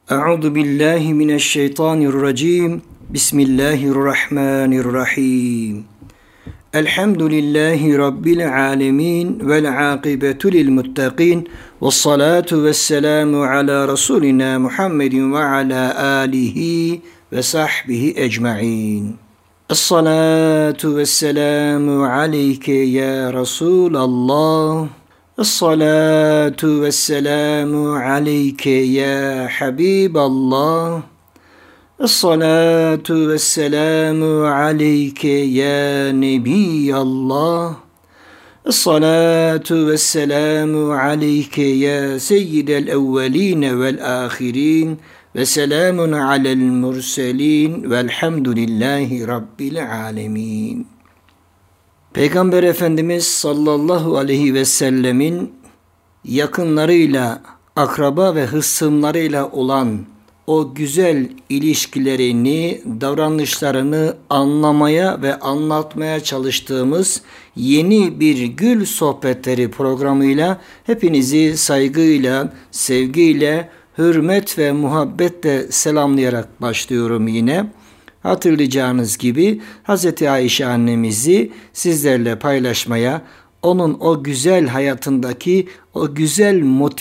Euzu billahi mineşşeytanirracim. Bismillahirrahmanirrahim. Elhamdülillahi rabbil alamin vel akibetu lil muttaqin. Ves salatu vesselamu ala rasulina Muhammedin ve ala alihi ve sahbihi ecmaîn. Es-salatu vesselamu aleyke ya Resulallah. Es-salatu vesselamu aleyke ya Habiballah. Es-salatu vesselamu aleyke ya Nebiyallah. Es-salatu vesselamu aleyke ya Seyyidel evveline vel ahirin. Ve selamun alel murselin velhamdülillahi rabbil alemin. Peygamber Efendimiz sallallahu aleyhi ve sellemin yakınlarıyla, akraba ve hısımlarıyla olan o güzel ilişkilerini, davranışlarını anlamaya ve anlatmaya çalıştığımız yeni bir Gül Sohbetleri programıyla hepinizi saygıyla, sevgiyle, hürmet ve muhabbetle selamlayarak başlıyorum yine. Hatırlayacağınız gibi Hz. Ayşe annemizi sizlerle paylaşmaya, onun o güzel hayatındaki o güzel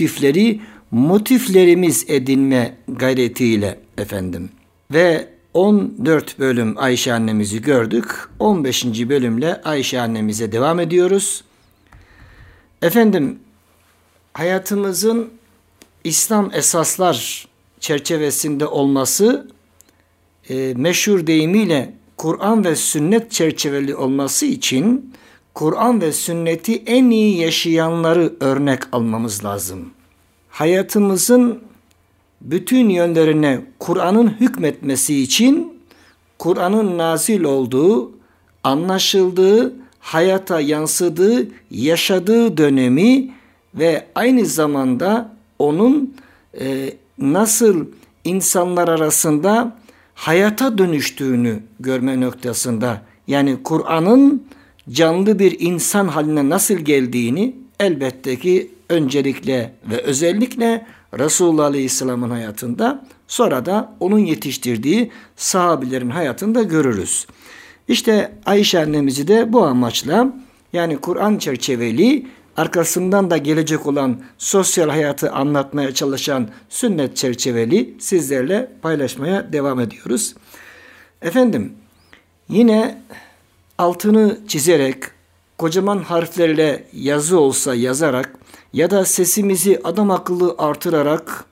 motiflerimiz edinme gayretiyle efendim. Ve 14 bölüm Ayşe annemizi gördük. 15. bölümle Ayşe annemize devam ediyoruz. Efendim, hayatımızın İslam esaslar çerçevesinde olması, meşhur deyimiyle Kur'an ve sünnet çerçeveli olması için Kur'an ve sünneti en iyi yaşayanları örnek almamız lazım. Hayatımızın bütün yönlerine Kur'an'ın hükmetmesi için Kur'an'ın nazil olduğu, anlaşıldığı, hayata yansıdığı, yaşadığı dönemi ve aynı zamanda onun nasıl insanlar arasında hayata dönüştüğünü görme noktasında, yani Kur'an'ın canlı bir insan haline nasıl geldiğini elbette ki öncelikle ve özellikle Resulullah Aleyhisselam'ın hayatında, sonra da onun yetiştirdiği sahabilerin hayatında görürüz. İşte Ayşe annemizi de bu amaçla, yani Kur'an çerçeveli, arkasından da gelecek olan sosyal hayatı anlatmaya çalışan sünnet çerçeveli sizlerle paylaşmaya devam ediyoruz. Efendim, yine altını çizerek, kocaman harflerle yazı olsa yazarak ya da sesimizi adam akıllı artırarak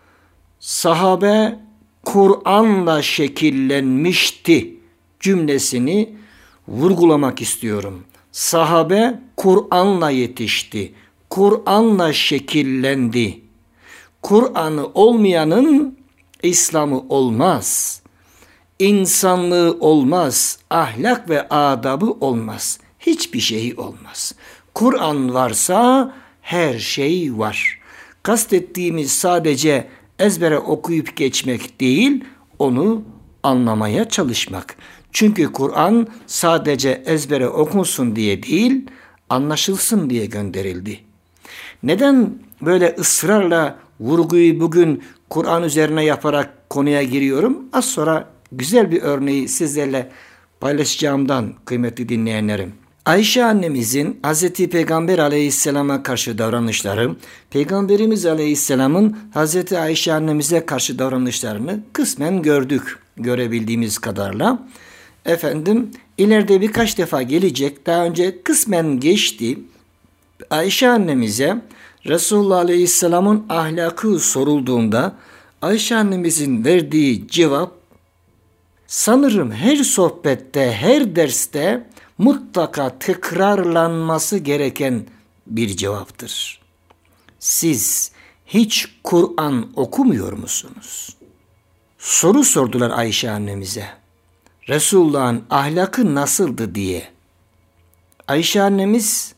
sahabe Kur'an'la şekillenmişti cümlesini vurgulamak istiyorum. Sahabe Kur'an'la yetişti. Kur'an'la şekillendi. Kur'an'ı olmayanın İslam'ı olmaz. İnsanlığı olmaz. Ahlak ve adabı olmaz. Hiçbir şey olmaz. Kur'an varsa her şey var. Kastettiğimiz sadece ezbere okuyup geçmek değil, onu anlamaya çalışmak. Çünkü Kur'an sadece ezbere okunsun diye değil, anlaşılsın diye gönderildi. Neden böyle ısrarla vurguyu bugün Kur'an üzerine yaparak konuya giriyorum? Az sonra güzel bir örneği sizlerle paylaşacağımdan kıymetli dinleyenlerim. Ayşe annemizin Hz. Peygamber Aleyhisselam'a karşı davranışları, Peygamberimiz Aleyhisselam'ın Hz. Ayşe annemize karşı davranışlarını kısmen görebildiğimiz kadarıyla. Efendim, ileride birkaç defa gelecek, daha önce kısmen geçti. Ayşe annemize Resulullah Aleyhisselam'ın ahlakı sorulduğunda Ayşe annemizin verdiği cevap, sanırım her sohbette, her derste mutlaka tekrarlanması gereken bir cevaptır. Siz hiç Kur'an okumuyor musunuz? Soru sordular Ayşe annemize. Resulullah'ın ahlakı nasıldı diye. Ayşe annemiz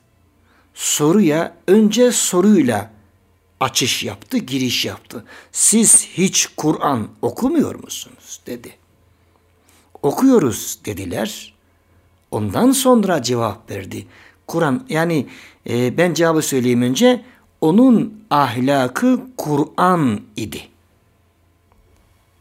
önce soruyla açış yaptı, giriş yaptı. Siz hiç Kur'an okumuyor musunuz dedi. Okuyoruz dediler. Ondan sonra cevap verdi. Kur'an, yani ben cevabı söyleyeyim önce. Onun ahlakı Kur'an idi.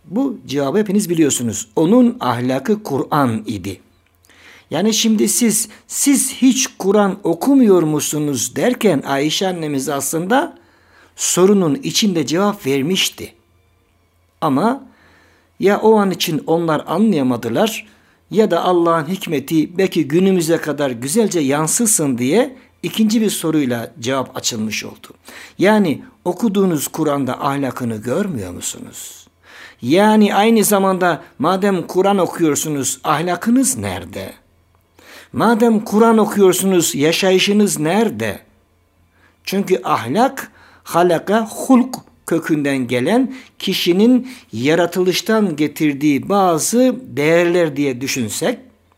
Bu cevabı hepiniz biliyorsunuz. Onun ahlakı Kur'an idi. Yani şimdi siz hiç Kur'an okumuyor musunuz derken Ayşe annemiz aslında sorunun içinde cevap vermişti. Ama ya o an için onlar anlayamadılar ya da Allah'ın hikmeti belki günümüze kadar güzelce yansısın diye ikinci bir soruyla cevap açılmış oldu. Yani okuduğunuz Kur'an'da ahlakını görmüyor musunuz? Yani aynı zamanda madem Kur'an okuyorsunuz ahlakınız nerede? Madem Kur'an okuyorsunuz yaşayışınız nerede? Çünkü ahlak halaka hulk kökünden gelen kişinin yaratılıştan getirdiği bazı değerler diye düşünsek,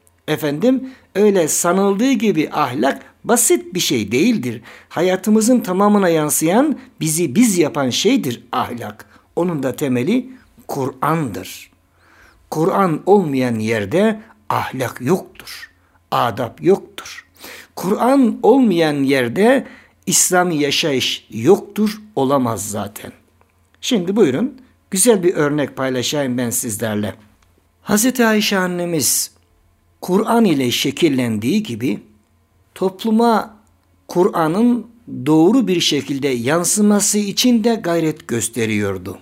öyle sanıldığı gibi ahlak basit bir şey değildir. Hayatımızın tamamına yansıyan, bizi biz yapan şeydir ahlak. Onun da temeli Kur'an'dır. Kur'an olmayan yerde ahlak yoktur. Adap yoktur. Kur'an olmayan yerde İslami yaşayış yoktur, olamaz zaten. Şimdi buyurun, güzel bir örnek paylaşayım ben sizlerle. Hazreti Ayşe annemiz Kur'an ile şekillendiği gibi topluma Kur'an'ın doğru bir şekilde yansıması için de gayret gösteriyordu.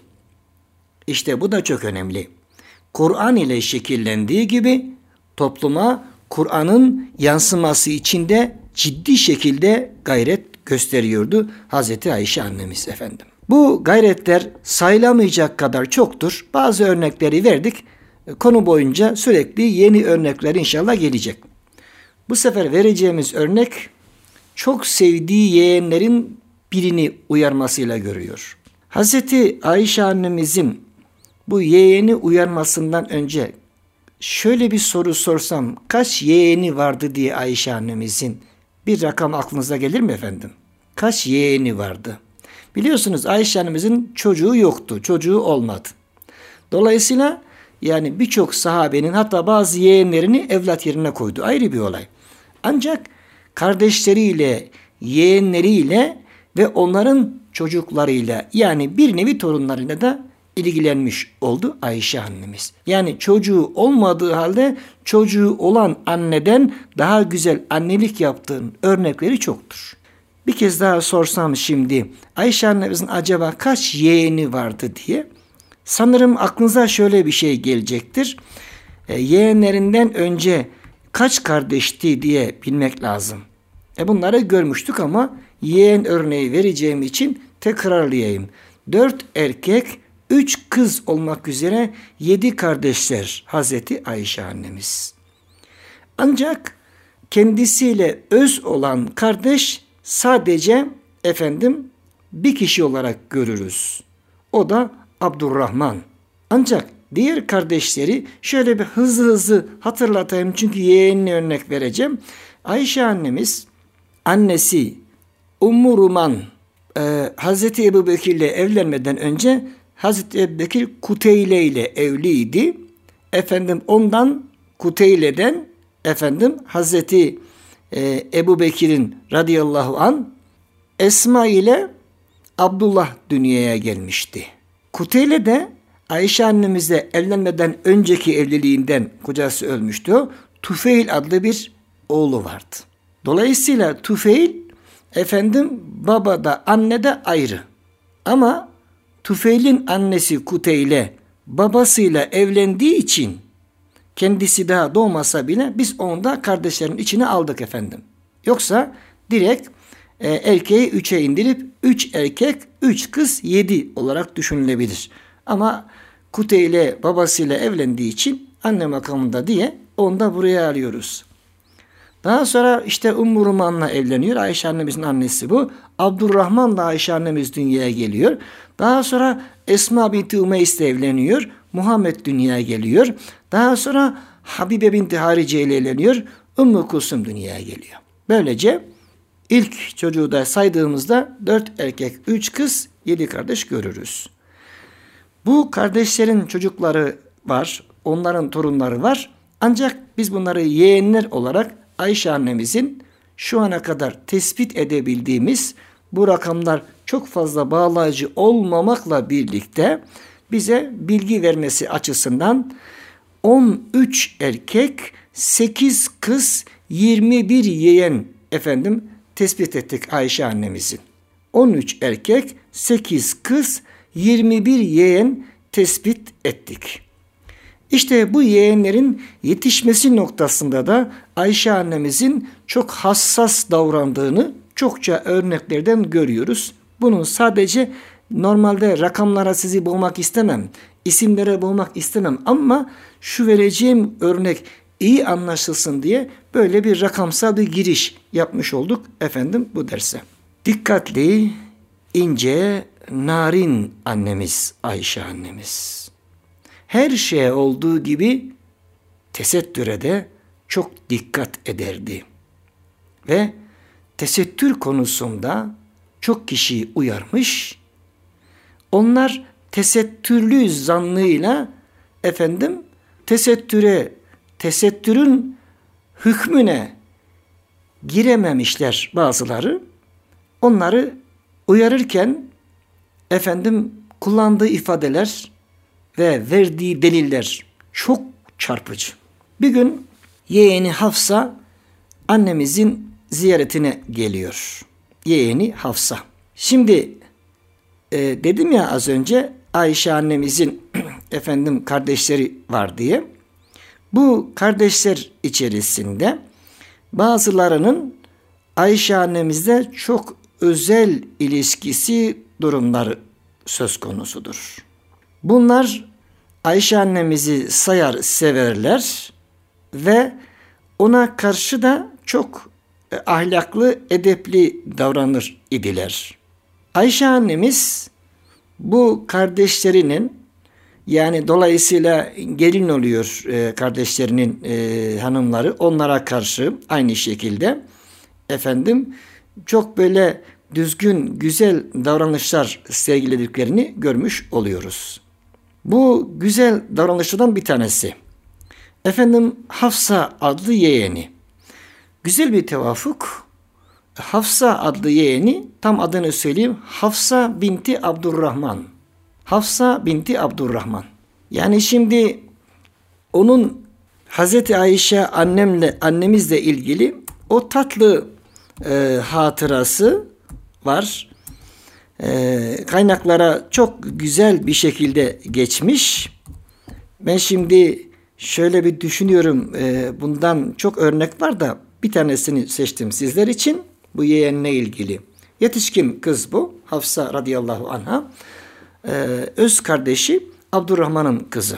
İşte bu da çok önemli. Kur'an ile şekillendiği gibi topluma Kur'an'ın yansıması için de ciddi şekilde gayret gösteriyordu Hazreti Ayşe annemiz efendim. Bu gayretler sayılamayacak kadar çoktur. Bazı örnekleri verdik. Konu boyunca sürekli yeni örnekler inşallah gelecek. Bu sefer vereceğimiz örnek çok sevdiği yeğenlerin birini uyarmasıyla görüyor. Hazreti Ayşe annemizin bu yeğeni uyarmasından önce şöyle bir soru sorsam kaç yeğeni vardı diye Ayşe annemizin bir rakam aklınıza gelir mi efendim? Kaç yeğeni vardı? Biliyorsunuz Ayşe annemizin çocuğu yoktu, çocuğu olmadı. Dolayısıyla yani birçok sahabenin hatta bazı yeğenlerini evlat yerine koydu. Ayrı bir olay. Ancak kardeşleriyle, yeğenleriyle ve onların çocuklarıyla yani bir nevi torunlarıyla da ilgilenmiş oldu Ayşe annemiz. Yani çocuğu olmadığı halde çocuğu olan anneden daha güzel annelik yaptığın örnekleri çoktur. Bir kez daha sorsam şimdi Ayşe annemizin acaba kaç yeğeni vardı diye sanırım aklınıza şöyle bir şey gelecektir. Yeğenlerinden önce kaç kardeşti diye bilmek lazım. Bunları görmüştük ama yeğen örneği vereceğim için tekrarlayayım. 4 erkek 3 kız olmak üzere 7 kardeşler Hazreti Ayşe annemiz. Ancak kendisiyle öz olan kardeş sadece bir kişi olarak görürüz. O da Abdurrahman. Ancak diğer kardeşleri şöyle bir hızlı hatırlatayım çünkü yeğenine örnek vereceğim. Ayşe annemiz annesi Ummu Ruman Hazreti Ebubekir ile evlenmeden önce Hazreti Ebubekir Kuteyle ile evliydi. Ondan Kuteyle'den Hazreti Ebubekir'in radıyallahu an Esma ile Abdullah dünyaya gelmişti. Kuteyle de Ayşe annemizle evlenmeden önceki evliliğinden kocası ölmüştü. Tufeil adlı bir oğlu vardı. Dolayısıyla Tufeil baba da anne de ayrı. Ama Tufeil'in annesi Kuteyle babasıyla evlendiği için kendisi daha doğmasa bile biz onu da kardeşlerin içine aldık efendim. Yoksa direkt erkeği 3'e indirip 3 erkek 3 kız 7 olarak düşünülebilir. Ama Kuteyle babasıyla evlendiği için anne makamında diye onu da buraya alıyoruz. Daha sonra Ummu Ruman'la evleniyor. Ayşe annemizin annesi bu. Abdurrahman da Ayşe annemiz dünyaya geliyor. Daha sonra Esma binti Umeys ile evleniyor. Muhammed dünyaya geliyor. Daha sonra Habibe binti Harice ile evleniyor. Ümmü Kulsum dünyaya geliyor. Böylece ilk çocuğu da saydığımızda 4 erkek 3 kız 7 kardeş görürüz. Bu kardeşlerin çocukları var. Onların torunları var. Ancak biz bunları yeğenler olarak Ayşe annemizin şu ana kadar tespit edebildiğimiz bu rakamlar çok fazla bağlayıcı olmamakla birlikte bize bilgi vermesi açısından 13 erkek, 8 kız, 21 yeğen tespit ettik Ayşe annemizin. 13 erkek, 8 kız, 21 yeğen tespit ettik. İşte bu yeğenlerin yetişmesi noktasında da Ayşe annemizin çok hassas davrandığını çokça örneklerden görüyoruz. Bunun sadece normalde rakamlara sizi boğmak istemem, isimlere boğmak istemem ama şu vereceğim örnek iyi anlaşılsın diye böyle bir rakamsal bir giriş yapmış olduk bu derse. Dikkatli, ince, narin annemiz Ayşe annemiz. Her şeye olduğu gibi tesettüre de çok dikkat ederdi. Ve tesettür konusunda çok kişiyi uyarmış. Onlar tesettürlü zannıyla tesettürün hükmüne girememişler bazıları. Onları uyarırken kullandığı ifadeler ve verdiği deliller çok çarpıcı. Bir gün yeğeni Hafsa annemizin ziyaretine geliyor. Yeğeni Hafsa. Şimdi dedim ya az önce Ayşe annemizin kardeşleri var diye. Bu kardeşler içerisinde bazılarının Ayşe annemizle çok özel ilişkisi durumları söz konusudur. Bunlar Ayşe annemizi sayar severler ve ona karşı da çok ahlaklı, edepli davranır idiler. Ayşe annemiz bu kardeşlerinin yani dolayısıyla gelin oluyor kardeşlerinin hanımları onlara karşı aynı şekilde çok böyle düzgün, güzel davranışlar sergilediklerini görmüş oluyoruz. Bu güzel davranışlardan bir tanesi. Hafsa adlı yeğeni. Güzel bir tevafuk. Hafsa adlı yeğeni, tam adını söyleyeyim. Hafsa binti Abdurrahman. Hafsa binti Abdurrahman. Yani şimdi onun Hazreti Ayşe annemizle ilgili o tatlı hatırası var. Kaynaklara çok güzel bir şekilde geçmiş. Ben şimdi şöyle bir düşünüyorum. Bundan çok örnek var da bir tanesini seçtim sizler için. Bu yeğenle ilgili. Yetişkin kız bu. Hafsa radıyallahu anha. Öz kardeşi Abdurrahman'ın kızı.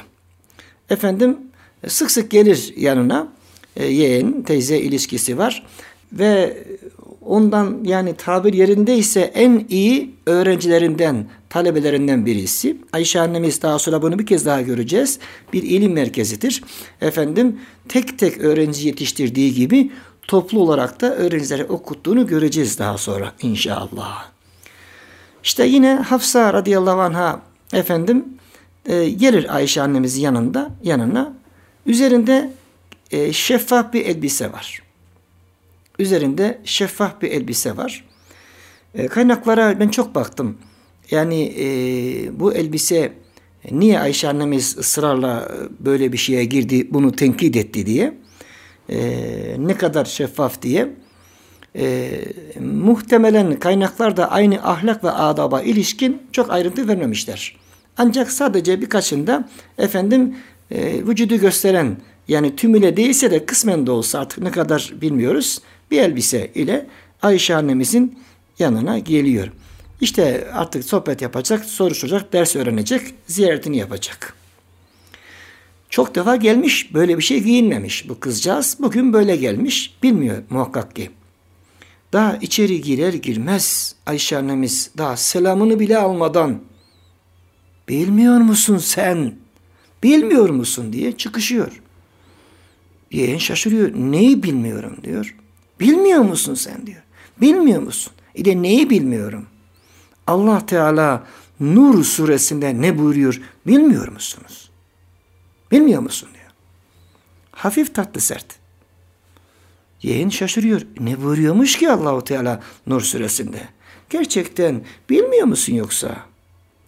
Sık sık gelir yanına. Yeğen, teyze ilişkisi var. Ve ondan yani tabir yerindeyse en iyi öğrencilerinden, talebelerinden birisi. Ayşe annemiz daha sonra bunu bir kez daha göreceğiz. Bir ilim merkezidir. Tek tek öğrenci yetiştirdiği gibi toplu olarak da öğrencileri okuttuğunu göreceğiz daha sonra inşallah. İşte yine Hafsa radıyallahu anha gelir Ayşe annemizin yanına. Üzerinde şeffaf bir elbise var. Kaynaklara ben çok baktım. Yani bu elbise niye Ayşe annemiz ısrarla böyle bir şeye girdi, bunu tenkit etti diye. Ne kadar şeffaf diye. Muhtemelen kaynaklarda aynı ahlak ve adaba ilişkin çok ayrıntı vermemişler. Ancak sadece birkaçında vücudu gösteren yani tümüyle değilse de kısmen de olsa artık ne kadar bilmiyoruz bir elbise ile Ayşe annemizin yanına geliyor. İşte artık sohbet yapacak, soruşacak, ders öğrenecek, ziyaretini yapacak. Çok defa gelmiş, böyle bir şey giyinmemiş bu kızcağız. Bugün böyle gelmiş, bilmiyor muhakkak ki. Daha içeri girer girmez Ayşe annemiz daha selamını bile almadan bilmiyor musun sen? Bilmiyor musun diye çıkışıyor. Yeğen şaşırıyor. Neyi bilmiyorum diyor. Bilmiyor musun sen diyor. Bilmiyor musun? Neyi bilmiyorum? Allah Teala Nur suresinde ne buyuruyor? Bilmiyor musunuz? Bilmiyor musun diyor. Hafif tatlı sert. Yeğen şaşırıyor. Ne buyuruyormuş ki Allah-u Teala Nur suresinde? Gerçekten bilmiyor musun yoksa?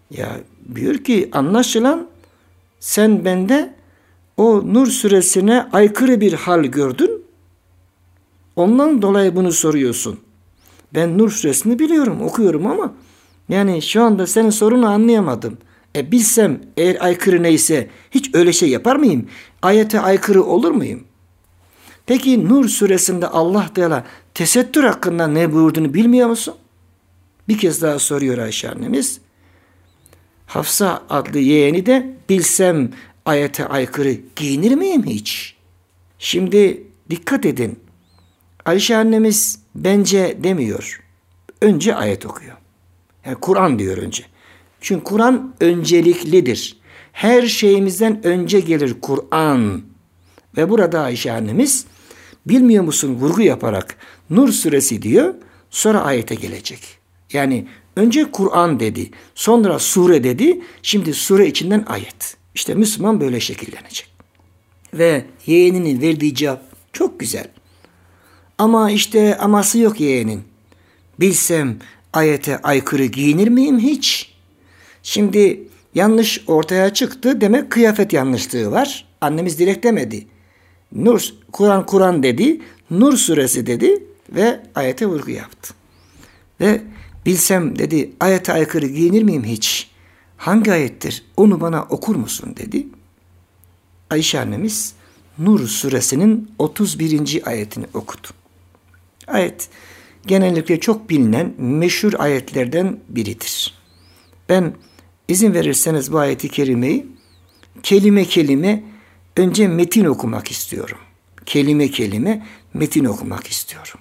Ya diyor ki anlaşılan sen bende o Nur suresine aykırı bir hal gördün. Ondan dolayı bunu soruyorsun. Ben Nur suresini biliyorum, okuyorum ama yani şu anda senin sorunu anlayamadım. Bilsem eğer aykırı neyse hiç öyle şey yapar mıyım? Ayete aykırı olur muyum? Peki Nur suresinde Allah Teala tesettür hakkında ne buyurduğunu bilmiyor musun? Bir kez daha soruyor Ayşe annemiz. Hafsa adlı yeğeni de bilsem ayete aykırı giyinir miyim hiç? Şimdi dikkat edin. Ayşe annemiz bence demiyor. Önce ayet okuyor. Yani Kur'an diyor önce. Çünkü Kur'an önceliklidir. Her şeyimizden önce gelir Kur'an. Ve burada Ayşe annemiz bilmiyor musun vurgu yaparak Nur suresi diyor, sonra ayete gelecek. Yani önce Kur'an dedi, sonra sure dedi, şimdi sure içinden ayet. İşte Müslüman böyle şekillenecek. Ve yeğeninin verdiği cevap çok güzel. Ama işte aması yok yeğenin. Bilsem ayete aykırı giyinir miyim hiç? Şimdi yanlış ortaya çıktı. Demek kıyafet yanlışlığı var. Annemiz direkt demedi. Kur'an dedi. Nur suresi dedi ve ayete vurgu yaptı. Ve bilsem dedi ayete aykırı giyinir miyim hiç? Hangi ayettir? Onu bana okur musun dedi. Ayşe annemiz Nur suresinin 31. ayetini okudu. Ayet genellikle çok bilinen meşhur ayetlerden biridir. Ben izin verirseniz bu ayeti kerimeyi kelime kelime önce metin okumak istiyorum. Kelime kelime metin okumak istiyorum.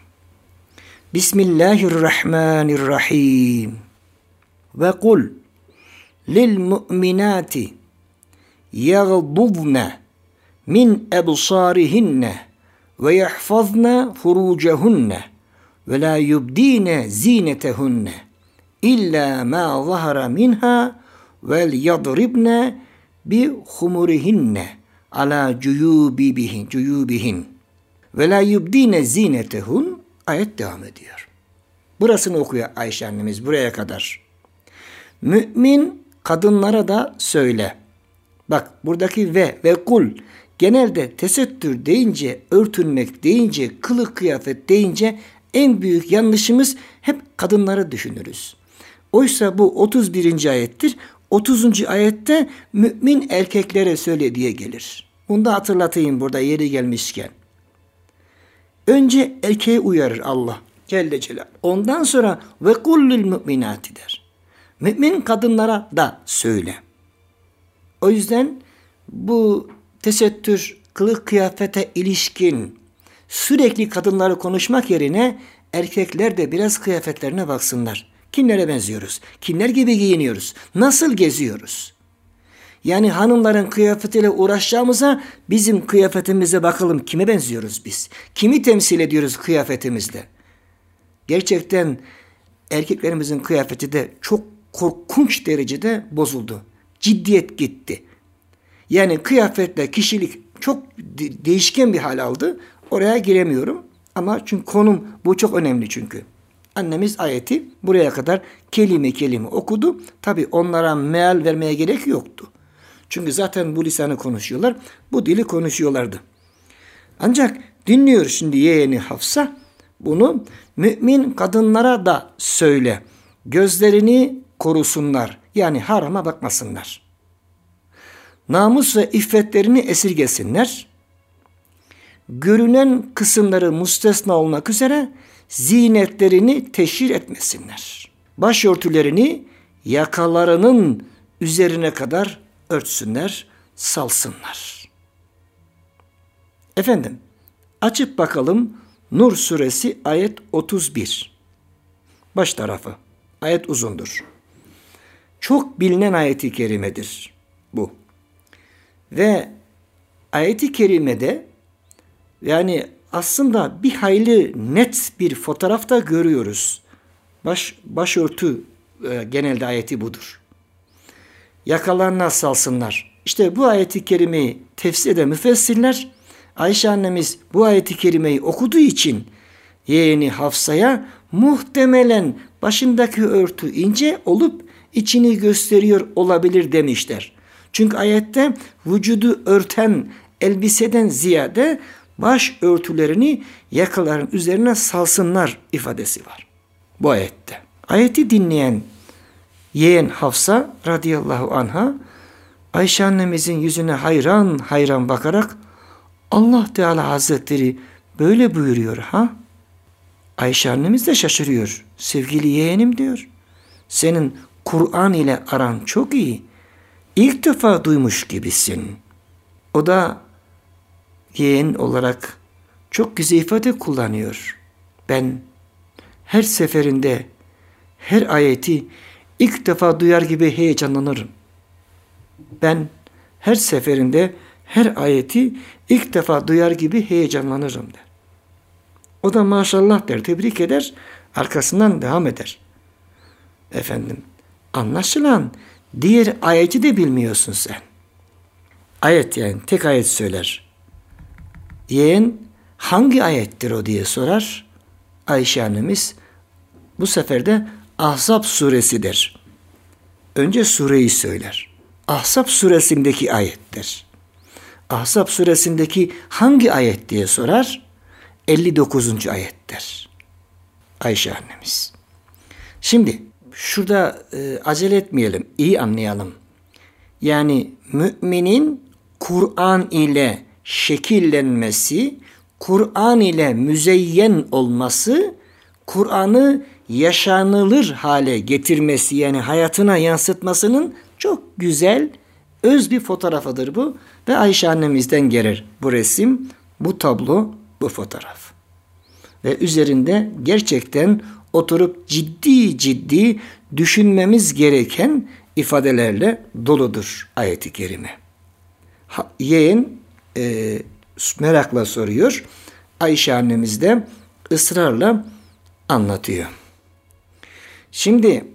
Bismillahirrahmanirrahim. Ve kul lil mu'minati yaghdudna min ebsarihinne ve yahfazna furucehunne ve la yubdine zinetehunne illa ma zahara minha vel yadribne bi humurihinne ala cuyubihin ve la yubdine zinetehun. Ayet devam ediyor. Burasını okuyor Ayşe annemiz buraya kadar. Mümin kadınlara da söyle. Bak buradaki ve kul genelde tesettür deyince, örtünmek deyince, kılık kıyafet deyince en büyük yanlışımız hep kadınları düşünürüz. Oysa bu 31. ayettir. 30. ayette mümin erkeklere söyle diye gelir. Bunu da hatırlatayım burada yeri gelmişken. Önce erkeği uyarır Allah Celle Celal. Ondan sonra ve kullül müminati der. Mümin kadınlara da söyle. O yüzden bu tesettür, kılık kıyafete ilişkin sürekli kadınları konuşmak yerine erkekler de biraz kıyafetlerine baksınlar. Kimlere benziyoruz? Kimler gibi giyiniyoruz? Nasıl geziyoruz? Yani hanımların kıyafetiyle uğraşacağımıza bizim kıyafetimize bakalım. Kime benziyoruz biz? Kimi temsil ediyoruz kıyafetimizle? Gerçekten erkeklerimizin kıyafeti de çok korkunç derecede bozuldu. Ciddiyet gitti. Yani kıyafetle kişilik çok değişken bir hal aldı. Oraya giremiyorum. Ama çünkü konum bu çok önemli çünkü. Annemiz ayeti buraya kadar kelime kelime okudu. Tabi onlara meal vermeye gerek yoktu. Çünkü zaten bu lisanı konuşuyorlar. Bu dili konuşuyorlardı. Ancak dinliyor şimdi yeğeni Hafsa. Bunu mümin kadınlara da söyle. Gözlerini korusunlar. Yani harama bakmasınlar. Namus ve iffetlerini esirgesinler. Görünen kısımları müstesna olmak üzere zinetlerini teşhir etmesinler. Başörtülerini yakalarının üzerine kadar örtsünler, salsınlar. Efendim, açıp bakalım Nur suresi ayet 31. Baş tarafı. Ayet uzundur. Çok bilinen ayet-i kerimedir bu. Ve ayet-i kerimede yani aslında bir hayli net bir fotoğrafta görüyoruz. Başörtü genelde ayeti budur. Yakalarına salsınlar. İşte bu ayeti kerimeyi tefsir eden müfessirler, Ayşe annemiz bu ayeti kerimeyi okuduğu için yeğeni Hafsa'ya muhtemelen başındaki örtü ince olup içini gösteriyor olabilir demişler. Çünkü ayette vücudu örten elbiseden ziyade baş örtülerini yakaların üzerine salsınlar ifadesi var bu ayette. Ayeti dinleyen yeğen Hafsa radıyallahu anha Ayşe annemizin yüzüne hayran hayran bakarak Allah Teala Hazretleri böyle buyuruyor ha? Ayşe annemiz de şaşırıyor. Sevgili yeğenim diyor. Senin Kur'an ile aran çok iyi. İlk defa duymuş gibisin. O da yeğen olarak çok güzel ifade kullanıyor. Ben her seferinde her ayeti ilk defa duyar gibi heyecanlanırım. Ben her seferinde her ayeti ilk defa duyar gibi heyecanlanırım der. O da maşallah der, tebrik eder, arkasından devam eder. Efendim, anlaşılan diğer ayeti de bilmiyorsun sen. Ayet yani tek ayet söyler. Yeğen hangi ayettir o diye sorar. Ayşe annemiz bu sefer de Ahzab suresi der. Önce sureyi söyler. Ahzab suresindeki ayettir. Ahzab suresindeki hangi ayet diye sorar. 59. ayettir. Ayşe annemiz. Şimdi şurada acele etmeyelim, iyi anlayalım. Yani müminin Kur'an ile şekillenmesi, Kur'an ile müzeyyen olması, Kur'an'ı yaşanılır hale getirmesi yani hayatına yansıtmasının çok güzel, öz bir fotoğrafıdır bu. Ve Ayşe annemizden gelir bu resim, bu tablo, bu fotoğraf. Ve üzerinde gerçekten oturup ciddi ciddi düşünmemiz gereken ifadelerle doludur ayet-i kerime. Yeğen merakla soruyor. Ayşe annemiz de ısrarla anlatıyor. Şimdi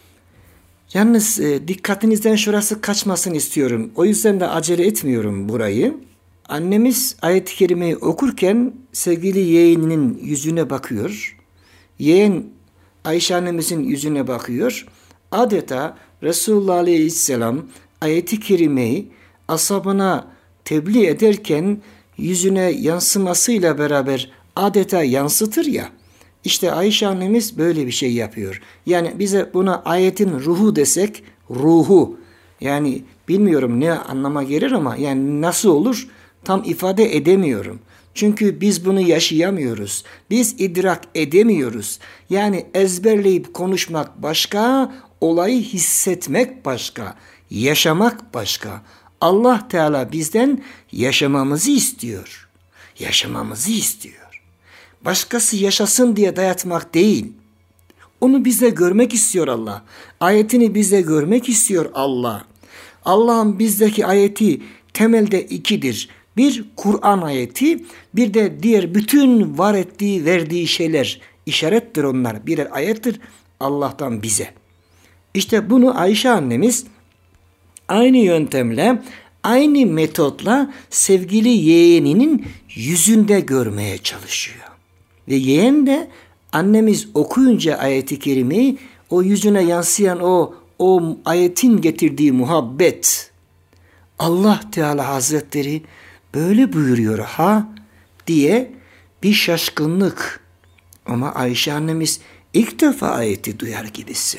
yalnız dikkatinizden şurası kaçmasın istiyorum. O yüzden de acele etmiyorum burayı. Annemiz ayet-i kerimeyi okurken sevgili yeğeninin yüzüne bakıyor. Yeğen Ayşe annemizin yüzüne bakıyor. Adeta Resulullah Aleyhisselam ayet-i kerimeyi ashabına tebliğ ederken yüzüne yansımasıyla beraber adeta yansıtır ya. İşte Ayşe annemiz böyle bir şey yapıyor. Yani bize buna ayetin ruhu desek, ruhu. Yani bilmiyorum ne anlama gelir ama yani nasıl olur tam ifade edemiyorum. Çünkü biz bunu yaşayamıyoruz. Biz idrak edemiyoruz. Yani ezberleyip konuşmak başka, olayı hissetmek başka, yaşamak başka. Allah Teala bizden yaşamamızı istiyor. Yaşamamızı istiyor. Başkası yaşasın diye dayatmak değil. Onu bize görmek istiyor Allah. Ayetini bize görmek istiyor Allah. Allah'ın bizdeki ayeti temelde ikidir. Bir Kur'an ayeti, bir de diğer bütün var ettiği, verdiği şeyler, işarettir onlar. Birer ayettir Allah'tan bize. İşte bunu Ayşe annemiz aynı yöntemle, aynı metotla sevgili yeğeninin yüzünde görmeye çalışıyor. Ve yeğen de annemiz okuyunca ayeti kerimeyi o yüzüne yansıyan o ayetin getirdiği muhabbet, Allah Teala Hazretleri böyle buyuruyor ha diye bir şaşkınlık. Ama Ayşe annemiz ilk defa ayeti duyar gibisin.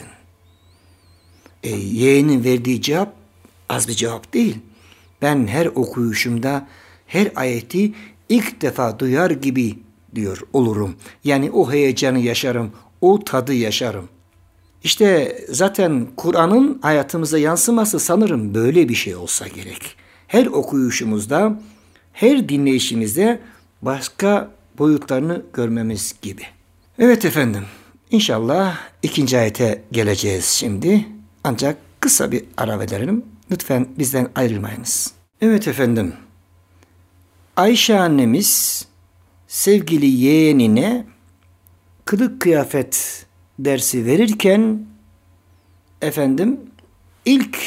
Yeğenin verdiği cevap az bir cevap değil. Ben her okuyuşumda her ayeti ilk defa duyar gibi diyor olurum. Yani o heyecanı yaşarım, o tadı yaşarım. İşte zaten Kur'an'ın hayatımıza yansıması sanırım böyle bir şey olsa gerek. Her okuyuşumuzda, her dinleyişimizde başka boyutlarını görmemiz gibi. Evet efendim, inşallah ikinci ayete geleceğiz şimdi. Ancak kısa bir ara verelim. Lütfen bizden ayrılmayınız. Evet efendim, Ayşe annemiz sevgili yeğenine kılık kıyafet dersi verirken efendim ilk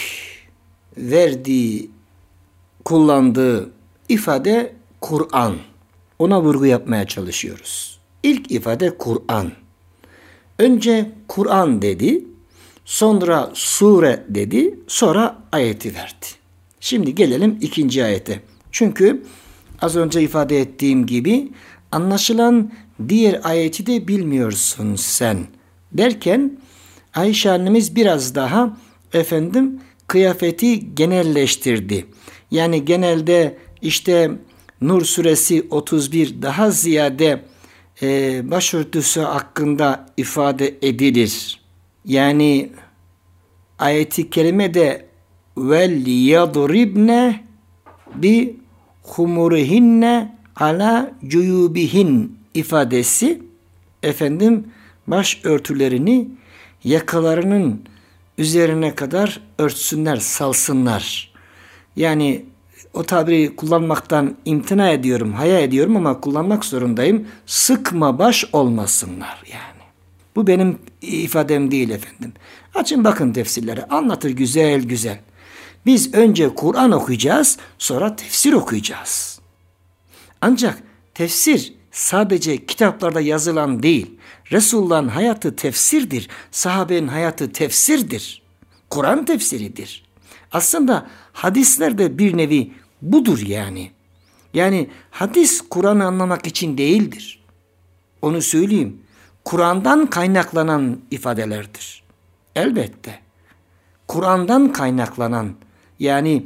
kullandığı ifade Kur'an. Ona vurgu yapmaya çalışıyoruz. İlk ifade Kur'an. Önce Kur'an dedi. sonra sure dedi, sonra ayeti verdi. Şimdi gelelim ikinci ayete. Çünkü az önce ifade ettiğim gibi anlaşılan diğer ayeti de bilmiyorsun sen derken Ayşe annemiz biraz daha kıyafeti genelleştirdi. Yani genelde işte Nur suresi 31 daha ziyade başörtüsü hakkında ifade edilir. Yani ayeti kerimede vel yadribne bi humurihinne ala cuyubihin ifadesi başörtülerini yakalarının üzerine kadar örtsünler, salsınlar. Yani o tabiri kullanmaktan imtina ediyorum, haya ediyorum ama kullanmak zorundayım. Sıkma baş olmasınlar yani. Bu benim ifadem değil efendim. Açın bakın tefsirleri, anlatır güzel güzel. Biz önce Kur'an okuyacağız, sonra tefsir okuyacağız. Ancak tefsir sadece kitaplarda yazılan değil. Resulullah'ın hayatı tefsirdir. Sahabenin hayatı tefsirdir. Kur'an tefsiridir. Aslında hadisler de bir nevi budur yani. Yani hadis Kur'an'ı anlamak için değildir. Onu söyleyeyim. Kur'an'dan kaynaklanan ifadelerdir. Elbette. Kur'an'dan kaynaklanan yani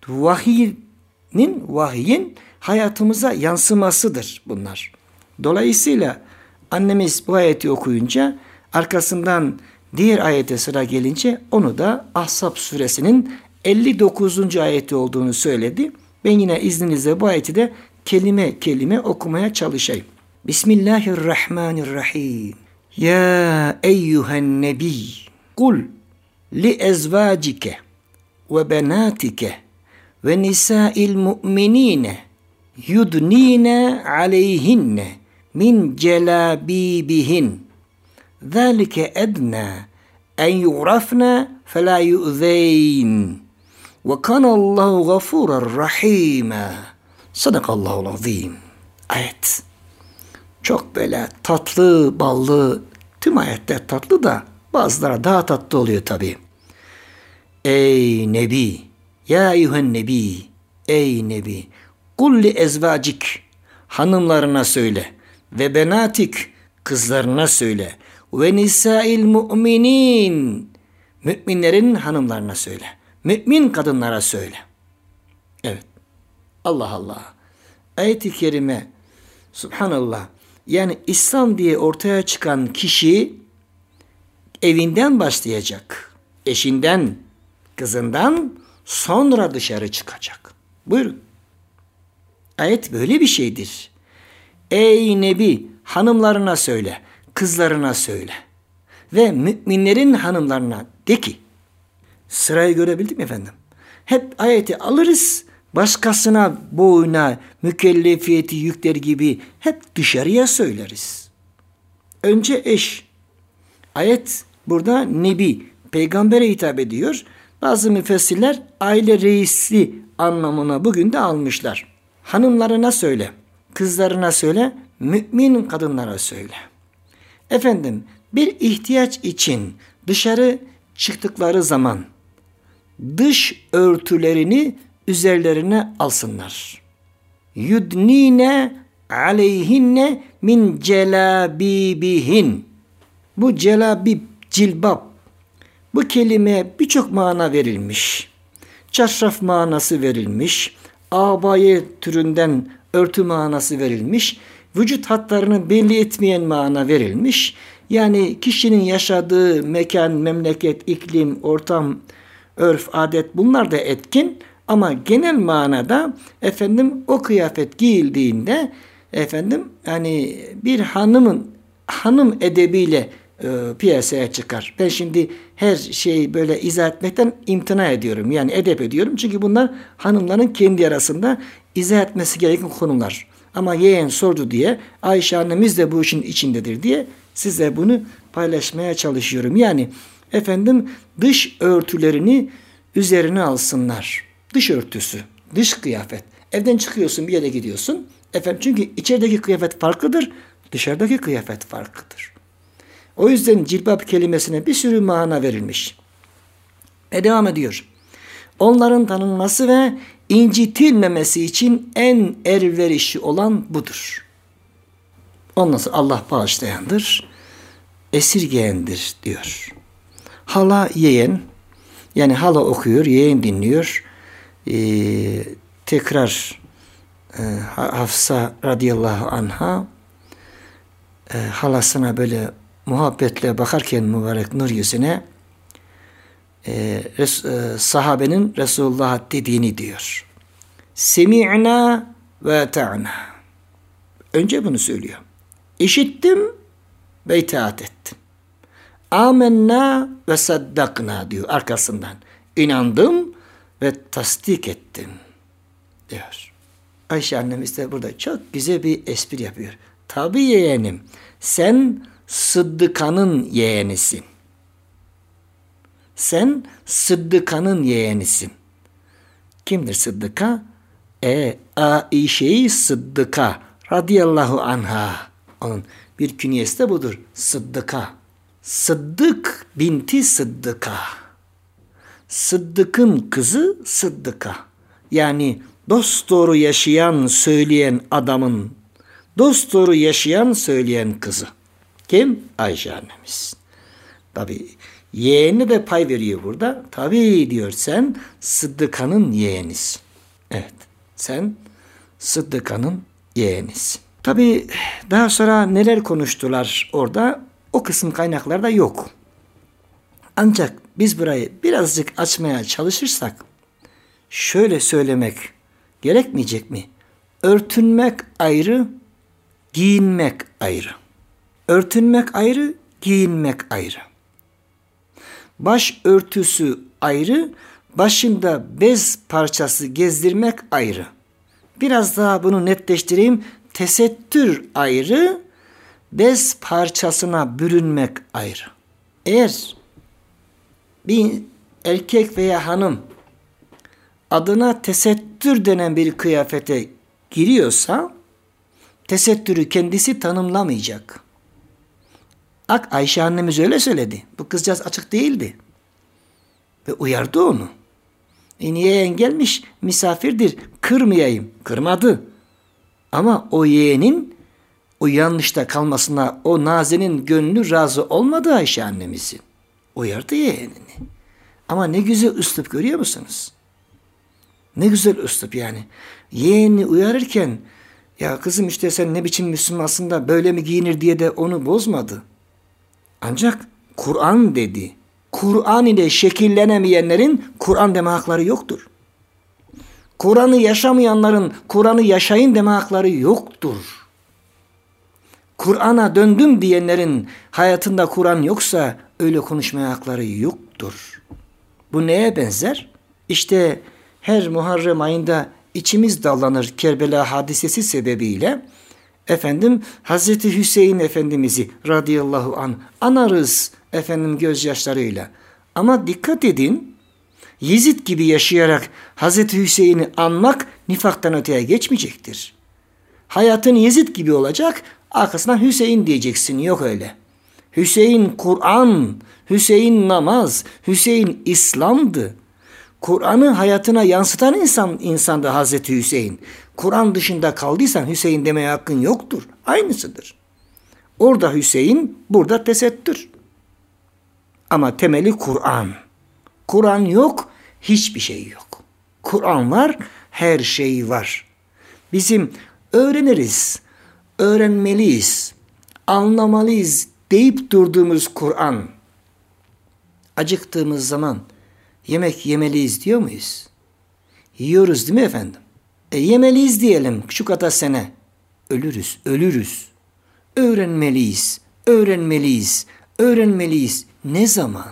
vahyin hayatımıza yansımasıdır bunlar. Dolayısıyla annemiz bu ayeti okuyunca arkasından diğer ayete sıra gelince onu da Ahzab suresinin 59. ayeti olduğunu söyledi. Ben yine izninizle bu ayeti de kelime kelime okumaya çalışayım. Bismillahirrahmanirrahim. Ya eyyühen nebi kul li ezvacike ve benatike ve nisa'il mu'minine yudnine aleyhinne min celabibihin zâlike ednâ en yu'rafna felâ yu'zeyn ve kanallahu gafûran rahîmâ. Sadakallahul azîm. Ayet. Çok böyle tatlı, ballı, tüm ayetler tatlı da bazıları daha tatlı oluyor tabii. Ey Nebi, ya eyyühen Nebi, ey Nebi, kul li ezvacik, hanımlarına söyle, ve benatik, kızlarına söyle, ve nisa'il mu'minin, müminlerin hanımlarına söyle, mümin kadınlara söyle. Evet, Allah Allah, ayet-i kerime, subhanallah, yani İslam diye ortaya çıkan kişi evinden başlayacak, eşinden, kızından sonra dışarı çıkacak. Buyurun. Ayet böyle bir şeydir. Ey Nebi, hanımlarına söyle, kızlarına söyle ve müminlerin hanımlarına de ki, sırayı görebildik mi efendim? Hep ayeti alırız, başkasına boyuna mükellefiyeti yükler gibi hep dışarıya söyleriz. Önce eş. Ayet burada Nebi, peygambere hitap ediyor. Bazı müfessirler aile reisi anlamına bugün de almışlar. Hanımlarına söyle, kızlarına söyle, mümin kadınlara söyle. Efendim, bir ihtiyaç için dışarı çıktıkları zaman dış örtülerini üzerlerine alsınlar. Yudnine aleyhinne min celabibihin. Bu celabib, cilbab. Bu kelimeye birçok mana verilmiş. Çarşaf manası verilmiş. Abaye türünden örtü manası verilmiş. Vücut hatlarını belli etmeyen mana verilmiş. Yani kişinin yaşadığı mekan, memleket, iklim, ortam, örf, adet bunlar da etkin. Ama genel manada o kıyafet giyildiğinde yani bir hanım edebiyle piyasaya çıkar. Ben şimdi her şeyi böyle izah etmekten imtina ediyorum. Yani edep ediyorum. Çünkü bunlar hanımların kendi arasında izah etmesi gereken konular. Ama yeğen sordu diye Ayşe annemiz de bu işin içindedir diye size bunu paylaşmaya çalışıyorum. Yani dış örtülerini üzerine alsınlar. Dış örtüsü, dış kıyafet. Evden çıkıyorsun, bir yere gidiyorsun. Çünkü içerideki kıyafet farklıdır, dışarıdaki kıyafet farklıdır. O yüzden cilbap kelimesine bir sürü mana verilmiş. Devam ediyor. Onların tanınması ve incitilmemesi için en elverişli olan budur. Ondan sonra Allah bağışlayandır, esirgeyendir diyor. Hala yeğen, yani hala okuyor, yeğen dinliyor. Tekrar Hafsa radıyallahu anha halasına böyle muhabbetle bakarken mübarek nur yüzüne sahabenin Resulullah'a dediğini diyor. Semi'na ve ta'na. Önce bunu söylüyor. İşittim ve itaat ettim. Amenna ve saddakna diyor arkasından. İnandım ve tasdik ettim diyor. Ayşe annemiz de burada çok güzel bir espri yapıyor. Tabii yeğenim, sen Sıddıka'nın yeğenisin. Sen Sıddıka'nın yeğenisin. Kimdir Sıddıka? Aişe-i Sıddıka radıyallahu anha. Onun bir künyesi de budur. Sıddıka. Sıddık binti Sıddıka. Sıddık'ın kızı Sıddıka. Yani dosdoğru yaşayan, söyleyen adamın dosdoğru yaşayan, söyleyen kızı. Kim? Ayşe annemiz. Tabii yeğenine de pay veriyor burada. Tabii diyor, sen Sıddıka'nın yeğenisin. Evet, sen Sıddıka'nın yeğenisin. Tabii daha sonra neler konuştular orada, o kısım kaynaklarda yok. Ancak biz burayı birazcık açmaya çalışırsak şöyle söylemek gerekmeyecek mi? Örtünmek ayrı, giyinmek ayrı. Örtünmek ayrı, giyinmek ayrı. Baş örtüsü ayrı, başında bez parçası gezdirmek ayrı. Biraz daha bunu netleştireyim. Tesettür ayrı, bez parçasına bürünmek ayrı. Eğer bir erkek veya hanım adına tesettür denen bir kıyafete giriyorsa tesettürü kendisi tanımlamayacak. Ayşe annemiz öyle söyledi. Bu kızcağız açık değildi. Ve uyardı onu. Yeğen gelmiş, misafirdir, kırmayayım. Kırmadı. Ama o yeğenin o yanlışta kalmasına o Naze'nin gönlü razı olmadı Ayşe annemizin. Uyardı yeğenini. Ama ne güzel üslup, görüyor musunuz? Ne güzel üslup yani. Yeğenini uyarırken, ya kızım işte sen ne biçim Müslümansın da böyle mi giyinir diye de onu bozmadı. Ancak Kur'an dedi. Kur'an ile şekillenemeyenlerin Kur'an deme hakları yoktur. Kur'an'ı yaşamayanların Kur'an'ı yaşayın deme hakları yoktur. Kur'an'a döndüm diyenlerin hayatında Kur'an yoksa öyle konuşmaya hakları yoktur. Bu neye benzer? İşte her Muharrem ayında içimiz dallanır Kerbela hadisesi sebebiyle. Hazreti Hüseyin Efendimiz'i radıyallahu anh anarız gözyaşlarıyla. Ama dikkat edin, Yezid gibi yaşayarak Hazreti Hüseyin'i anmak nifaktan öteye geçmeyecektir. Hayatın Yezid gibi olacak, arkasına Hüseyin diyeceksin. Yok öyle. Hüseyin Kur'an, Hüseyin namaz, Hüseyin İslam'dı. Kur'an'ı hayatına yansıtan insandı Hazreti Hüseyin. Kur'an dışında kaldıysan Hüseyin demeye hakkın yoktur. Aynısıdır. Orada Hüseyin, burada tesettür. Ama temeli Kur'an. Kur'an yok, hiçbir şey yok. Kur'an var, her şey var. Bizim öğreniriz, öğrenmeliyiz, anlamalıyız deyip durduğumuz Kur'an. Acıktığımız zaman yemek yemeliyiz diyor muyuz? Yiyoruz değil mi efendim? Yemeliyiz diyelim şu kadar sene. Ölürüz. Öğrenmeliyiz. Ne zaman?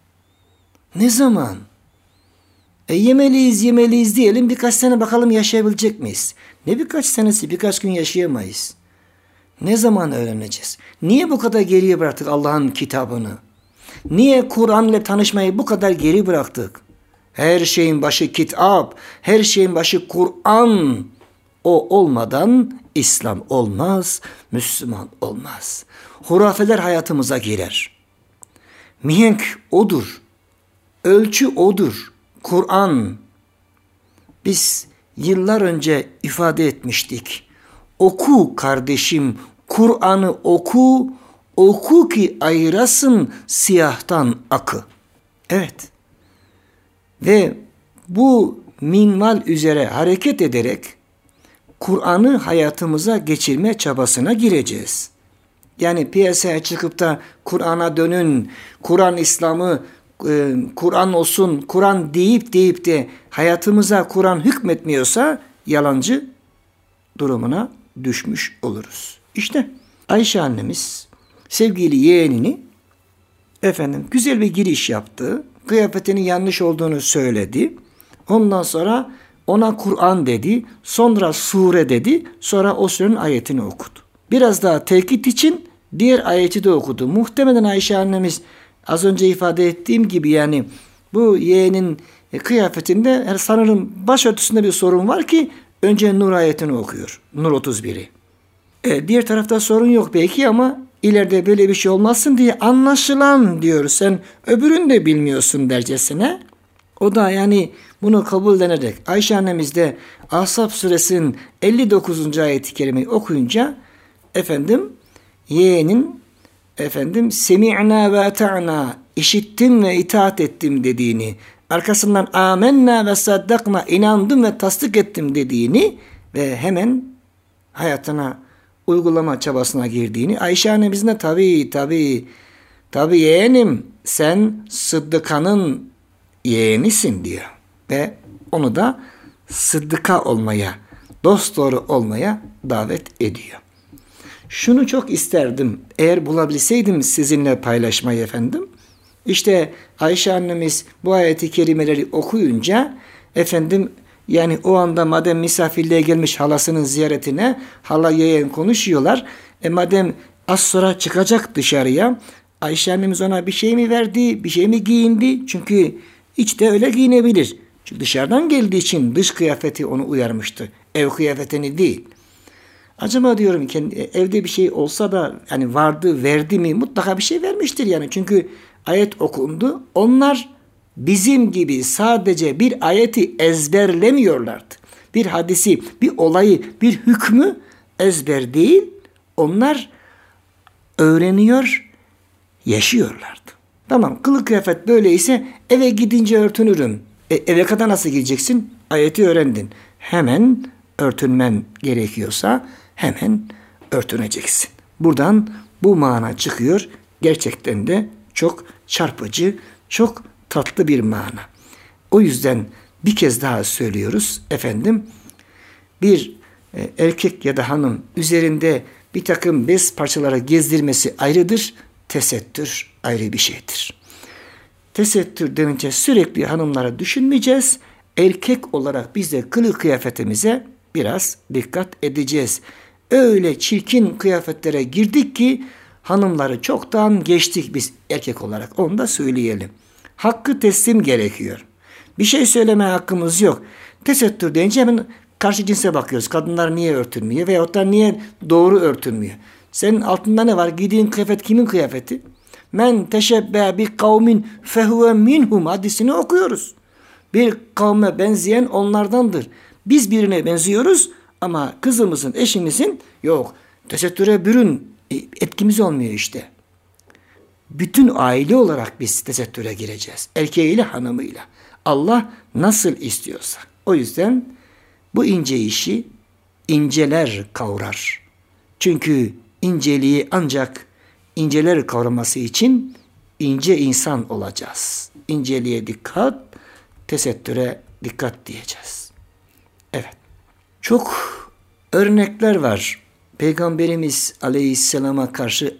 Yemeliyiz diyelim, birkaç sene bakalım yaşayabilecek miyiz? Ne birkaç senesi, birkaç gün yaşayamayız. Ne zaman öğreneceğiz? Niye bu kadar geriye bıraktık Allah'ın kitabını? Niye Kur'an ile tanışmayı bu kadar geri bıraktık? Her şeyin başı kitap, her şeyin başı Kur'an. O olmadan İslam olmaz, Müslüman olmaz. hurafeler hayatımıza girer. Mihenk odur. Ölçü odur. Kur'an. Biz yıllar önce ifade etmiştik. Oku kardeşim, Kur'an'ı oku, oku ki ayırasın siyahtan akı. Evet. Ve bu minval üzere hareket ederek Kur'an'ı hayatımıza geçirme çabasına gireceğiz. Yani piyasaya çıkıp da Kur'an'a dönün, Kur'an İslam'ı, Kur'an olsun, Kur'an deyip de hayatımıza Kur'an hükmetmiyorsa yalancı durumuna düşmüş oluruz. İşte Ayşe annemiz sevgili yeğenini güzel bir giriş yaptı. Kıyafetinin yanlış olduğunu söyledi. Ondan sonra ona Kur'an dedi. Sonra sure dedi. Sonra o surenin ayetini okudu. Biraz daha tekit için diğer ayeti de okudu. Muhtemelen Ayşe annemiz az önce ifade ettiğim gibi yani bu yeğenin kıyafetinde sanırım başörtüsünde bir sorun var ki önce Nur ayetini okuyor. Nur 31'i. Diğer tarafta sorun yok belki ama ileride böyle bir şey olmasın diye anlaşılan diyor. Sen öbürünü de bilmiyorsun dercesine. O da yani bunu kabullenerek Ayşe annemiz de Ahzab suresinin 59. ayet-i kerimeyi okuyunca yeğenin semi'na ve ata'na işittim ve itaat ettim dediğini, arkasından amenna ve saddakna inandım ve tasdik ettim dediğini ve hemen hayatına uygulama çabasına girdiğini, Ayşe annemizin de tabii yeğenim sen Sıddıka'nın yeğenisin diyor. Ve onu da Sıddıka olmaya, dosdoğru olmaya davet ediyor. Şunu çok isterdim, eğer bulabilseydim sizinle paylaşmayı İşte Ayşe annemiz bu ayeti kerimeleri okuyunca yani o anda madem misafirliğe gelmiş halasının ziyaretine, hala yeğen konuşuyorlar. Madem az sonra çıkacak dışarıya, Ayşe annemiz ona bir şey mi verdi, bir şey mi giyindi? Çünkü içte öyle giyinebilir. Çünkü dışarıdan geldiği için dış kıyafeti onu uyarmıştı. Ev kıyafetini değil. Acaba diyorum ki evde bir şey olsa da hani vardı, verdi mi? Mutlaka bir şey vermiştir yani. Çünkü ayet okundu. Onlar bizim gibi sadece bir ayeti ezberlemiyorlardı. Bir hadisi, bir olayı, bir hükmü ezber değil, onlar öğreniyor, yaşıyorlardı. Tamam, kılık kıyafet böyleyse eve gidince örtünürüm. Eve kadar nasıl gideceksin? Ayeti öğrendin. Hemen örtünmen gerekiyorsa hemen örtüneceksin. Buradan bu mana çıkıyor. Gerçekten de çok çarpıcı, çok tatlı bir mana. O yüzden bir kez daha söylüyoruz bir erkek ya da hanım üzerinde bir takım bez parçaları gezdirmesi ayrıdır, tesettür ayrı bir şeydir. Tesettür denince sürekli hanımları düşünmeyeceğiz. Erkek olarak biz de kılık kıyafetimize biraz dikkat edeceğiz. Öyle çirkin kıyafetlere girdik ki hanımları çoktan geçtik biz erkek olarak. Onu da söyleyelim. Hakkı teslim gerekiyor. Bir şey söyleme hakkımız yok. Tesettür deyince hemen karşı cinse bakıyoruz. Kadınlar niye örtünmüyor veyahut da niye doğru örtünmüyor? Senin altında ne var? Giydiğin kıyafet kimin kıyafeti? Men teşebbe bi kavmin fehuve minhum hadisini okuyoruz. Bir kavme benzeyen onlardandır. Biz birine benziyoruz ama kızımızın, eşimizin yok. Tesettüre bürün etkimiz olmuyor işte. Bütün aile olarak biz tesettüre gireceğiz. Erkeğiyle, hanımıyla. Allah nasıl istiyorsa. O yüzden bu ince işi inceler kavrar. Çünkü inceliği ancak inceler kavraması için ince insan olacağız. İnceliğe dikkat, tesettüre dikkat diyeceğiz. Evet. Çok örnekler var. Peygamberimiz Aleyhisselam'a karşı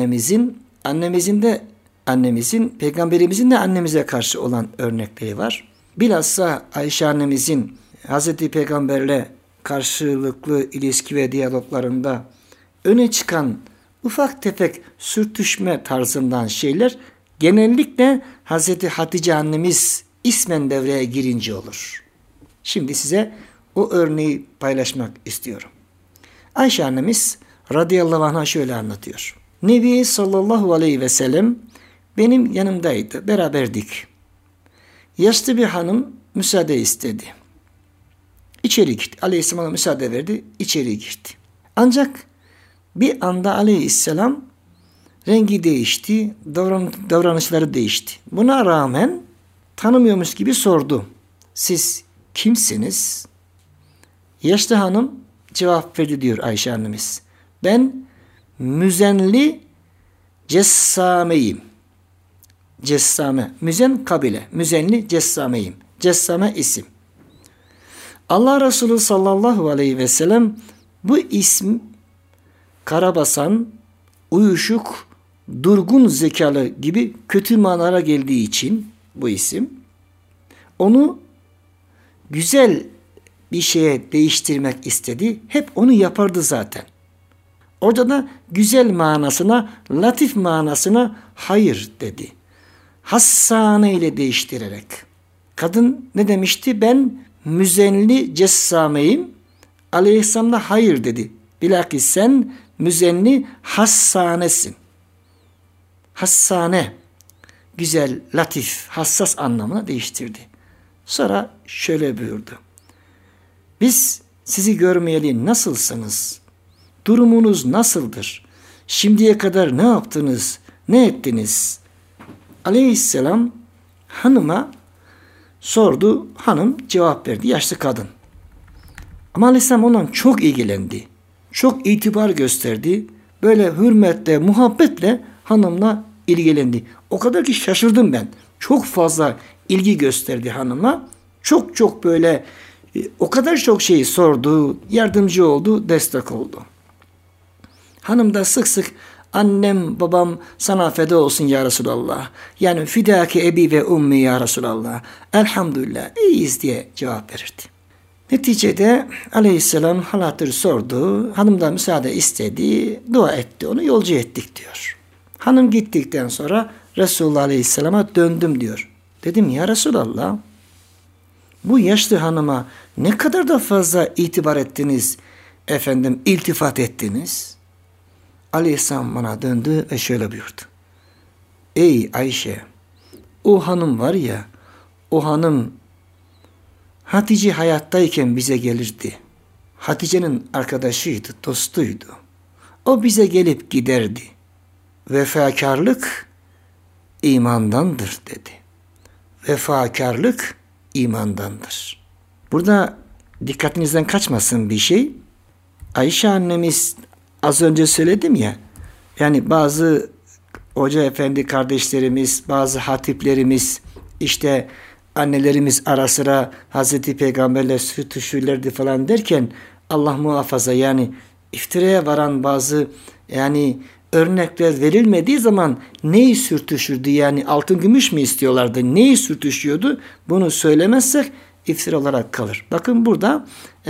Peygamberimizin de annemize karşı olan örnekleri var. Bilhassa Ayşe annemizin Hazreti Peygamberle karşılıklı ilişki ve diyaloglarında öne çıkan ufak tefek sürtüşme tarzından şeyler genellikle Hazreti Hatice annemiz ismen devreye girince olur. Şimdi size o örneği paylaşmak istiyorum. Ayşe annemiz radıyallahu anh'a şöyle anlatıyor. Nebi sallallahu aleyhi ve sellem benim yanımdaydı. Beraberdik. Yaşlı bir hanım müsaade istedi. İçeri girdi. Aleyhisselam'a müsaade verdi. İçeri girdi. Ancak bir anda aleyhisselam rengi değişti. Davranışları değişti. Buna rağmen tanımıyormuş gibi sordu. Siz kimsiniz? Yaşlı hanım cevap verdi diyor Ayşe annemiz. Ben Müzenli Cessameyim. Cessame. Müzen kabile. Müzenli Cessameyim. Cessame isim. Allah Resulü sallallahu aleyhi ve sellem bu isim karabasan, uyuşuk, durgun zekalı gibi kötü manalara geldiği için bu isim onu güzel bir şeye değiştirmek istedi. Hep onu yapardı zaten. Orada da güzel manasına, latif manasına hayır dedi. Hassane ile değiştirerek. Kadın ne demişti? Ben müzenli cessameyim. Aleyhisselam da hayır dedi. Bilakis sen müzenli hassanesin. Hassane, güzel, latif, hassas anlamına değiştirdi. Sonra şöyle buyurdu. Biz sizi görmeyeli nasılsınız? Durumunuz nasıldır? Şimdiye kadar ne yaptınız? Ne ettiniz? Aleyhisselam hanıma sordu. Hanım cevap verdi. Yaşlı kadın. Ama Aleyhisselam ondan çok ilgilendi. Çok itibar gösterdi. Böyle hürmetle, muhabbetle hanımla ilgilendi. O kadar ki şaşırdım ben. Çok fazla ilgi gösterdi hanıma. Çok böyle o kadar çok şeyi sordu, yardımcı oldu, destek oldu. Hanım da sık sık annem babam sana feda olsun ya Resulallah. Yani fidâki ebi ve ummi ya Resulallah. Elhamdülillah iyiyiz diye cevap verirdi. Neticede aleyhisselam hal hatır sordu. Hanım da müsaade istedi. Dua etti. Onu yolcu ettik diyor. Hanım gittikten sonra Resulullah aleyhisselama döndüm diyor. Dedim ya Resulallah bu yaşlı hanıma ne kadar da fazla itibar ettiniz, iltifat ettiniz. Aleyhisselam bana döndü ve şöyle buyurdu. Ey Ayşe, o hanım var ya, o hanım Hatice hayattayken bize gelirdi. Hatice'nin arkadaşıydı, dostuydu. O bize gelip giderdi. Vefakarlık imandandır dedi. Vefakarlık imandandır. Burada dikkatinizden kaçmasın bir şey. Ayşe annemiz az önce söyledim ya, yani bazı hoca efendi kardeşlerimiz, bazı hatiplerimiz, işte annelerimiz ara sıra Hazreti Peygamberle sürtüşürlerdi falan derken Allah muhafaza, yani iftiraya varan bazı örnekler verilmediği zaman neyi sürtüşürdü, yani altın gümüş mü istiyorlardı, neyi sürtüşüyordu, bunu söylemezsek iftira olarak kalır. Bakın burada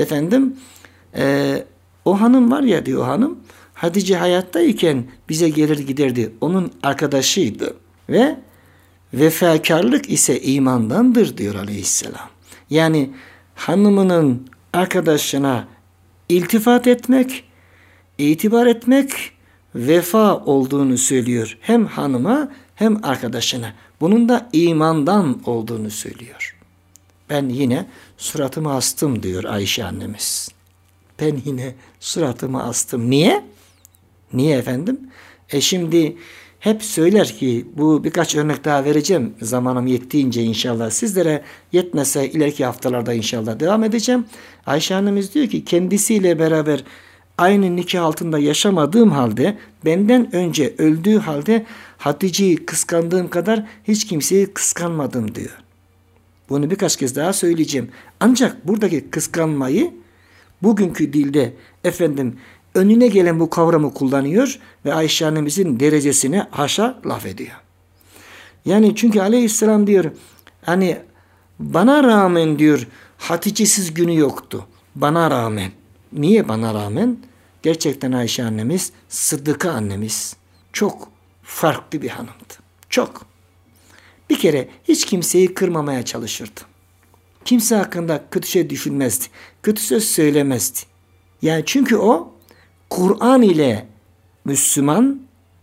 o hanım var ya diyor, hanım Hatice hayattayken bize gelir giderdi, onun arkadaşıydı ve vefakarlık ise imandandır diyor aleyhisselam. Yani hanımının arkadaşına iltifat etmek, itibar etmek vefa olduğunu söylüyor. Hem hanıma hem arkadaşına. Bunun da imandan olduğunu söylüyor. Ben yine suratımı astım diyor Ayşe annemiz. Ben yine suratımı astım. Niye? Niye efendim? Şimdi hep söyler ki, bu birkaç örnek daha vereceğim zamanım yettiğince inşallah, sizlere yetmese ileriki haftalarda inşallah devam edeceğim. Ayşe annemiz diyor ki kendisiyle beraber aynı nikah altında yaşamadığım halde, benden önce öldüğü halde Hatice'yi kıskandığım kadar hiç kimseyi kıskanmadım diyor. Bunu birkaç kez daha söyleyeceğim. Ancak buradaki kıskanmayı bugünkü dilde önüne gelen bu kavramı kullanıyor ve Ayşe annemizin derecesine haşa laf ediyor. Yani çünkü aleyhisselam diyor, bana rağmen diyor Hatice'siz günü yoktu. Bana rağmen. Niye bana rağmen? Gerçekten Ayşe annemiz, Sıddıka annemiz çok farklı bir hanımdı. Çok. Bir kere hiç kimseyi kırmamaya çalışırdı. Kimse hakkında kötü şey düşünmezdi. Kötü söz söylemezdi. Yani çünkü o Kur'an ile Müslüman,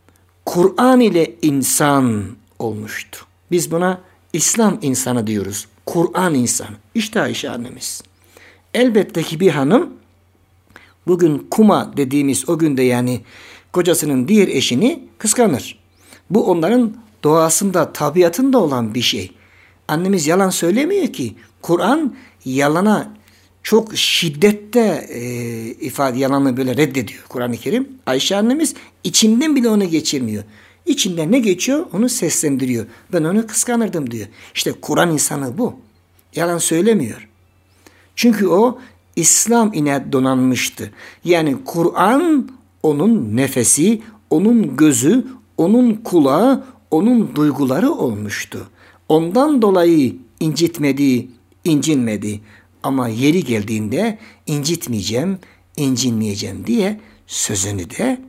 Kur'an ile insan olmuştu. Biz buna İslam insanı diyoruz. Kur'an insanı. İşte Ayşe annemiz. Elbette ki bir hanım bugün kuma dediğimiz o günde yani kocasının diğer eşini kıskanır. Bu onların doğasında, tabiatında olan bir şey. Annemiz yalan söylemiyor ki. Kur'an yalana çok şiddette yalanı böyle reddediyor Kur'an-ı Kerim. Ayşe annemiz içinden bile onu geçirmiyor. İçinden ne geçiyor onu seslendiriyor. Ben onu kıskanırdım diyor. İşte Kur'an insanı bu. Yalan söylemiyor. Çünkü o İslam ile donanmıştı. Yani Kur'an onun nefesi, onun gözü, onun kulağı, onun duyguları olmuştu. Ondan dolayı incitmedi, incinmedi. Ama yeri geldiğinde incitmeyeceğim, incinmeyeceğim diye sözünü de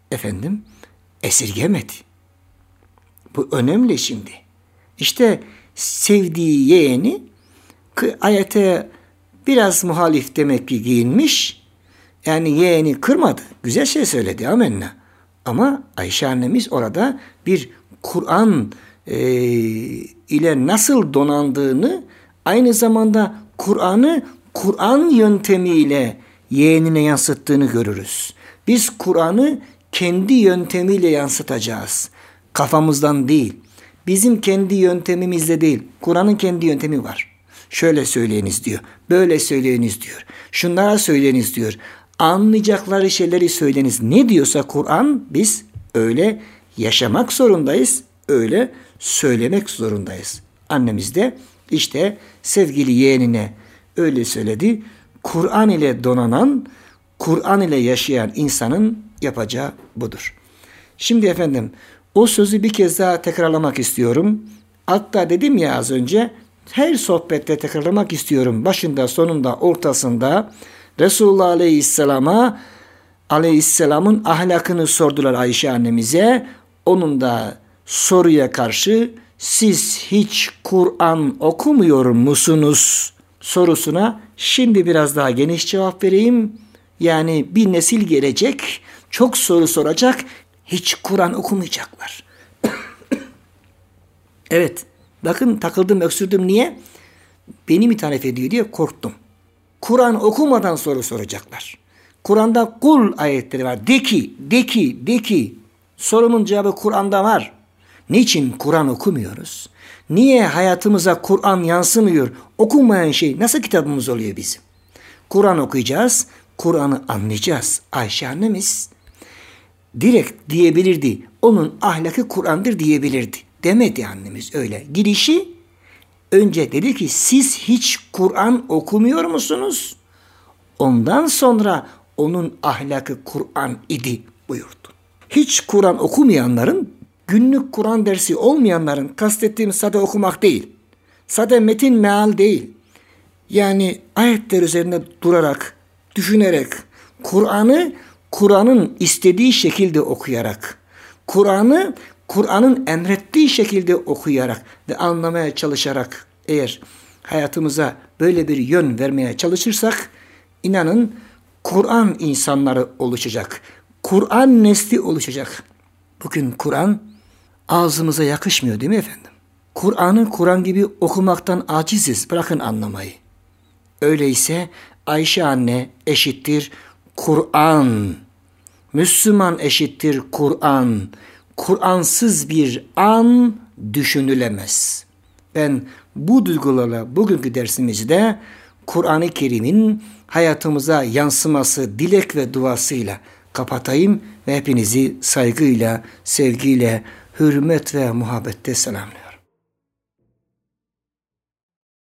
esirgemedi. Bu önemli şimdi. İşte sevdiği yeğeni ayete biraz muhalif demek ki giyinmiş. Yani yeğeni kırmadı. Güzel şey söyledi amenna. Ama Ayşe annemiz orada bir Kur'an ile nasıl donandığını aynı zamanda Kur'an yöntemiyle yeğenine yansıttığını görürüz. Biz Kur'an'ı kendi yöntemiyle yansıtacağız. Kafamızdan değil. Bizim kendi yöntemimizle değil. Kur'an'ın kendi yöntemi var. Şöyle söyleyiniz diyor. Böyle söyleyiniz diyor. Şunlara söyleyiniz diyor. Anlayacakları şeyleri söyleyiniz. Ne diyorsa Kur'an biz öyle yaşamak zorundayız. Öyle söylemek zorundayız. Annemiz de işte sevgili yeğenine öyle söyledi. Kur'an ile donanan, Kur'an ile yaşayan insanın yapacağı budur. Şimdi o sözü bir kez daha tekrarlamak istiyorum. Hatta dedim ya az önce her sohbette tekrarlamak istiyorum. Başında, sonunda, ortasında Resulullah Aleyhisselam'ın ahlakını sordular Ayşe annemize. Onun da soruya karşı siz hiç Kur'an okumuyor musunuz sorusuna şimdi biraz daha geniş cevap vereyim. Yani bir nesil gelecek, çok soru soracak, hiç Kur'an okumayacaklar. Evet, bakın takıldım, öksürdüm. Niye? Beni mi tarif ediyor diye korktum. Kur'an okumadan soru soracaklar. Kur'an'da kul ayetleri var. De ki. Sorumun cevabı Kur'an'da var. Niçin Kur'an okumuyoruz? Niye hayatımıza Kur'an yansımıyor? Okunmayan şey nasıl kitabımız oluyor bizim? Kur'an okuyacağız, Kur'an'ı anlayacağız. Ayşe annemiz direkt diyebilirdi. Onun ahlakı Kur'an'dır diyebilirdi. Demedi annemiz öyle. Girişi önce dedi ki siz hiç Kur'an okumuyor musunuz? Ondan sonra onun ahlakı Kur'an idi buyurdu. Hiç Kur'an okumayanların, günlük Kur'an dersi olmayanların kastettiğim sade okumak değil. Sade metin meal değil. Yani ayetler üzerinde durarak, düşünerek, Kur'an'ın istediği şekilde okuyarak, Kur'an'ın emrettiği şekilde okuyarak ve anlamaya çalışarak eğer hayatımıza böyle bir yön vermeye çalışırsak inanın Kur'an insanları oluşacak. Kur'an nesli oluşacak. Bugün Kur'an ağzımıza yakışmıyor değil mi efendim? Kur'an'ı Kur'an gibi okumaktan aciziz. Bırakın anlamayı. Öyleyse Ayşe anne eşittir Kur'an. Müslüman eşittir Kur'an. Kur'ansız bir an düşünülemez. Ben bu duygularla bugünkü dersimizde Kur'an-ı Kerim'in hayatımıza yansıması dilek ve duasıyla kapatayım ve hepinizi saygıyla, sevgiyle, hürmet ve muhabbette selamlıyorum.